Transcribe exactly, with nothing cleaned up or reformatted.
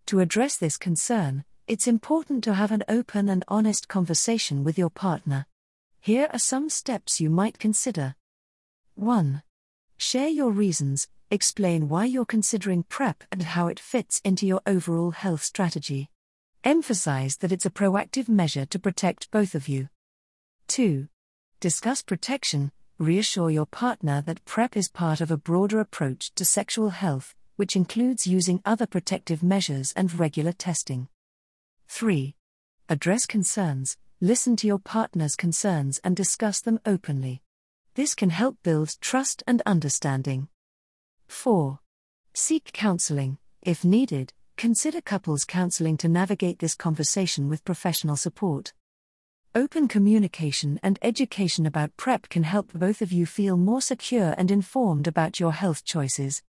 To address this concern, it's important to have an open and honest conversation with your partner. Here are some steps you might consider. one. Share your reasons. Explain why you're considering PrEP and how it fits into your overall health strategy. Emphasize that it's a proactive measure to protect both of you. two. Discuss protection. Reassure your partner that PrEP is part of a broader approach to sexual health, which includes using other protective measures and regular testing. three. Address concerns. Listen to your partner's concerns and discuss them openly. This can help build trust and understanding. four. Seek counseling. If needed, consider couples counseling to navigate this conversation with professional support. Open communication and education about PrEP can help both of you feel more secure and informed about your health choices.